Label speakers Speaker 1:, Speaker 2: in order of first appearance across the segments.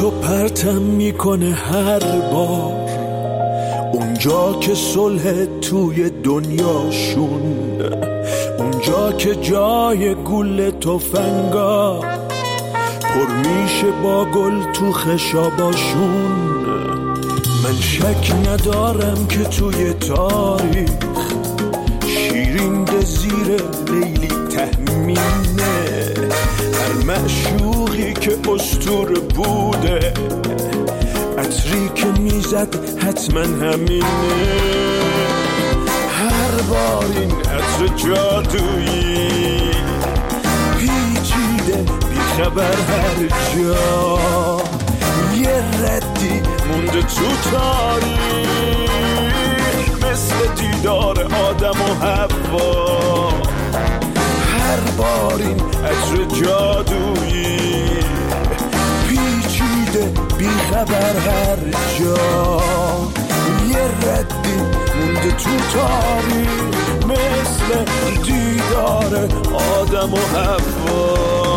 Speaker 1: تو پرتم میکنه هر بار، اونجا که صلح توی دنیاشون، اونجا که جای گل تفنگا پر میشه با گل تو خشاباشون. من شک ندارم که توی تاریخ شیرین زیر لیلی تهمینه، هر معشوقی که اسطوره بوده عطری که میزد حتما همینه. هر بار این عطر جادویی پیچیده بیخبر هر جا، یه ردی مونده تو تاریخ مثل دیدار آدم و حوا. هر بار این عطر جادویی پیچیده بیخبر هر جا، یه ردی مونده تو تاریخ مثل دیدار آدم و حوا.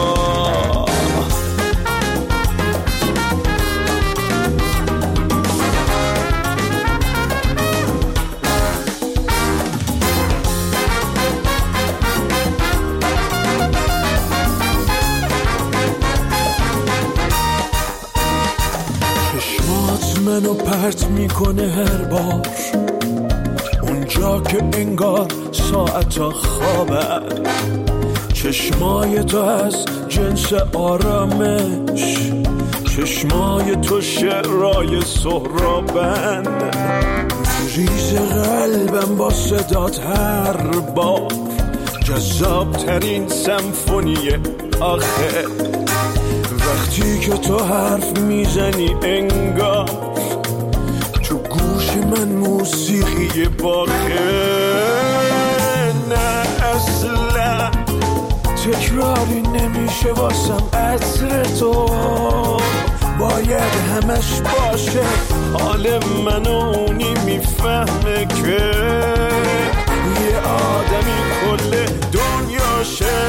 Speaker 1: منو پرت میکنه هر بار، اونجا که انگار ساعتا خوابن، چشمای تو از جنس آرامش، چشمای تو شعرهای سهرابن، ریز قلبم با صدات هر بار، جذاب ترین سمفونی آخر، وقتی که تو حرف میزنی انگار تو گوش من موسیقی باخه. نه اصلا تکراری نمیشه واسم عطر تو، باید همش باشه حال من و اونی میفهمه که یه آدمی کل دنیاشه.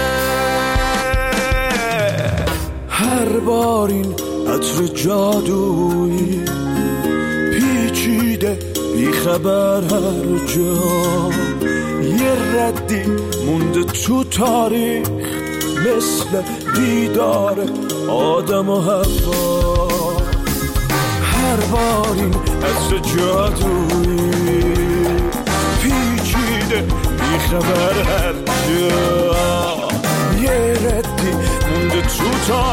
Speaker 1: هر بار این عطر جادویی پیچیده بیخبر هر جا، یه ردی مونده تو تاریخ مثل دیدار آدم و حوا. هر بار این عطر جادویی پیچیده بیخبر هر جا، یه ردی مونده تو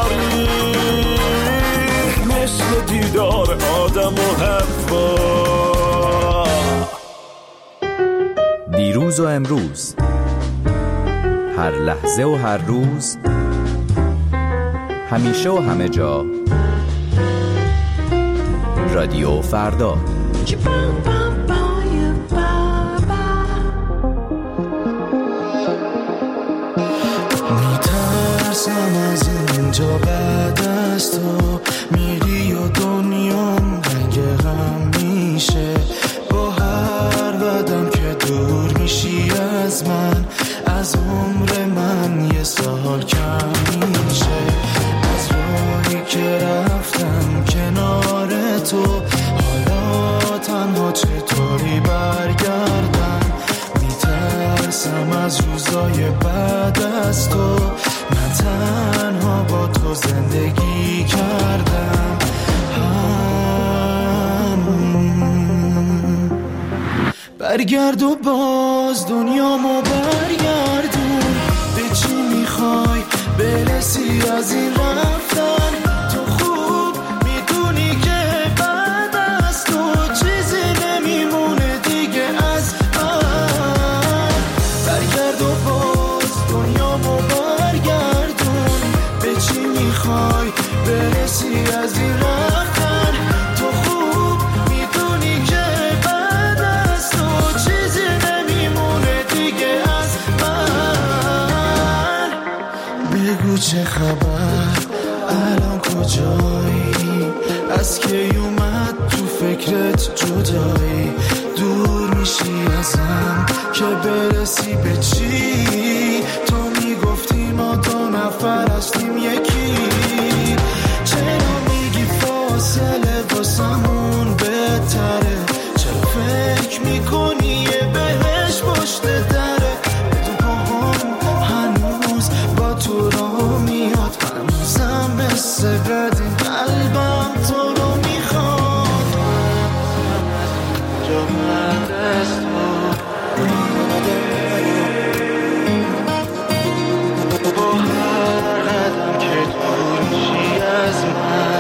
Speaker 1: تاریخ مثل دیدار آدم و حوا.
Speaker 2: دیروز و امروز، هر لحظه و هر روز، همیشه و همه جا، رادیو فردا.
Speaker 3: میترسم از اینجا بعد از تو میری و دنیام رنگ غم میشه، با هر قدم که دور میشی از من، از عمر من یه سال کم میشه. از راهی که رفتم کنار تو، حالا تنها چطوری برگردم؟ میترسم از روزای بعد از تو، من تنها با تو زندگی کردم. برگرد و باز دنیامو برگردون، به چی میخوای برسی از این رفتن؟ تو خوب میدونی که بعد از تو چیزی نمیمونه دیگه از من. برگرد و باز دنیامو برگردون، به چی میخوای برسی از این رفتن؟ تو خوب میدونی که بعد از تو چیزی نمیمونه دیگه از من. بگو چه خبر، الان کجایی؟ از کی اومد تو فکرت جدایی؟ دور میشی ازم که برسی به چی؟ تو میگفتی ما دو نفر هستیم یکی، چرا میگی واسمون بهتره. چرا فکر میکنی یه بهش پشت دره؟ تو پاهم هنوز با تو را میاد، هنوزم مثل قدیم قلبم تو رو میخواد. جا بعد از تو با هر قدم که دور میشی از من،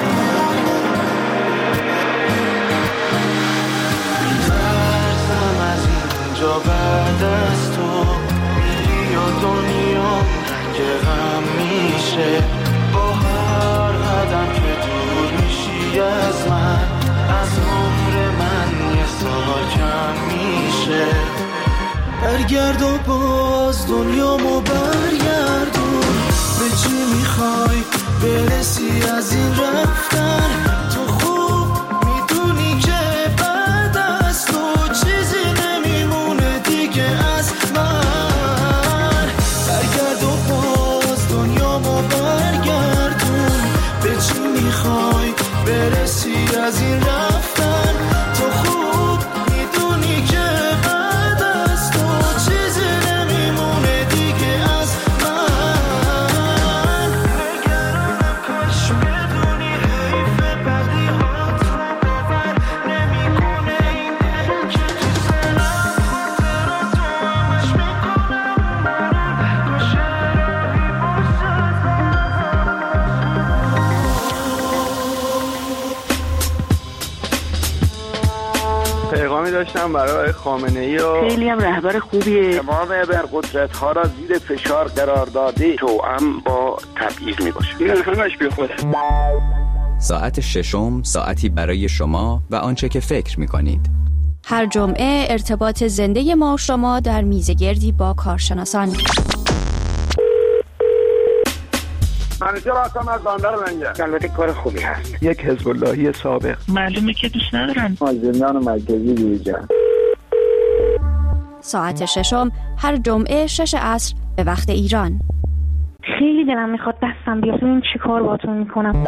Speaker 3: میترسم از اینجا بعد از تو میری و دنیا رنگ غم میشه. با هر قدم که دور میشی از من، از عمر من یه سال کم میشه. برگرد و باز دنیامو برگردون، به چی میخوای برسی از این رفتن؟ تو خوب میدونی که بعد از تو چیزی نمیمونه دیگه از من. برگرد و باز دنیامو برگردون، به چی میخوای برسی از این رفتن؟ تو خوب میدونی که بعد از تو چیزی نمیمونه دیگه از من. نگرانم کاش بدونی حیفه بدی هات رو باور نمیکنه این دل که تو سرم خاطرات تو همش میکنم اومدم تو شرابی
Speaker 4: پیغامی داشتم برای خامنه‌ای و
Speaker 5: خیلی هم رهبر خوبیه.
Speaker 4: تمام ابرقدرت‌ها را زیر فشار قرار داده، توأم با تبعیض میباشه. این همش بیخوده.
Speaker 2: ساعت ششم، ساعتی برای شما و آنچه که فکر می‌کنید.
Speaker 6: هر جمعه ارتباط زنده ما و شما در میزگردی با کارشناسان.
Speaker 4: منیجر هستم از بندر لنگر. البته کار خوبی هست. یک حزب اللهی سابق.
Speaker 5: معلومه که دوست ندارن.
Speaker 4: از زندان مرکزی بیرون.
Speaker 6: ساعت ششم هر جمعه 6 عصر به وقت ایران.
Speaker 5: خیلی دلم میخواد دستم بیاد. این چی کار باتون میکنم؟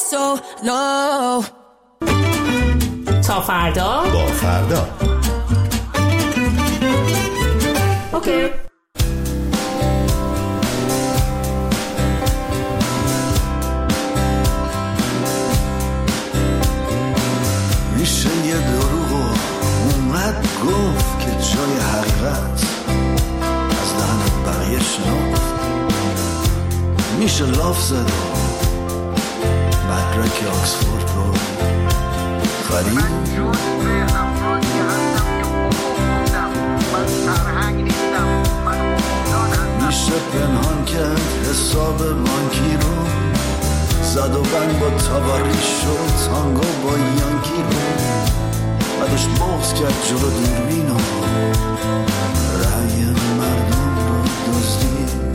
Speaker 7: so low.
Speaker 8: تا فردا
Speaker 9: با فردا.
Speaker 8: اوکی.
Speaker 10: میشه یه دروغ اومد گفت که جای حقیقت از دهن بقیه شنفت. میشه لاف زد مدرک آکسفورد رو خرید. میشه پنهان کرد حساب بانکی رو، زد و بند با تاواریش شد تانگو با یانکی رو، بعدش بغض کرد جلو دوربین و رأی مردم رو دزدید.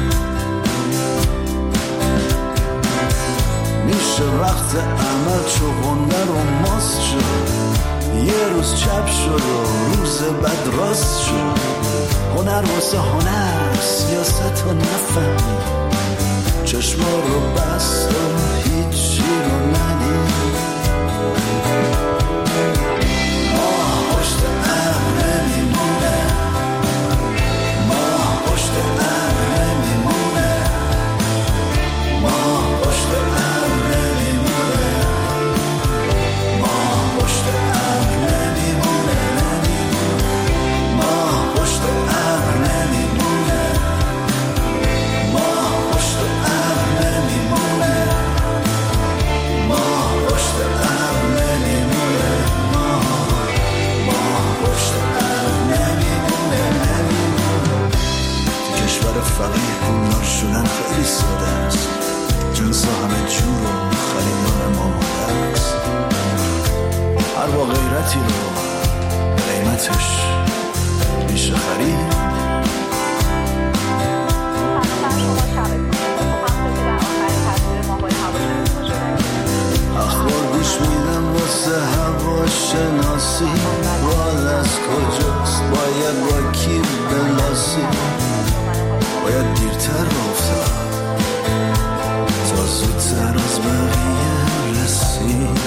Speaker 10: میشه وقت عمل چوبنده رو ماست شد، یه روز چپ شد و روز بعد راست شد. هنر واسه هنر سیاست رو نفهمی، چشما رو بست و هیچی رو ندید. ما پشت ابر نمیمونه، ما پشت ابر نمیمونه، ما پشت ابر نمیمونه، ما پشت ابر نمیمونه، ما پشت ابر نمیمونه، ما پشت ابر نمیمونه، ما پشت ابر نمیمونه، ما پشت ابر نمیمونه. تو کشور فقیر پولدار شدن خیلی ساده است، جنس ها همه جور و خریدار ما ماده است. هر با غیرتی رو قیمتش میشه خرید. اخبار گوش میدم واسه هوا شناسی، بال از کجاست باید با کی بلاسی. باید دیرتر رفتم تا زودتر از بقیه رسید.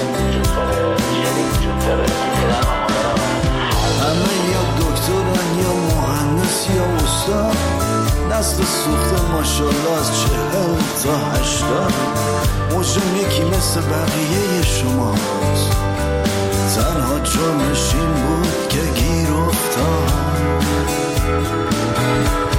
Speaker 10: همه یا دکترن یا مهندس یا استاد، دست سوخته ماشالله از 40 تا 80. موجم یکی مثل بقیه شماست، تنها جرمش این بود که گیر افتاد.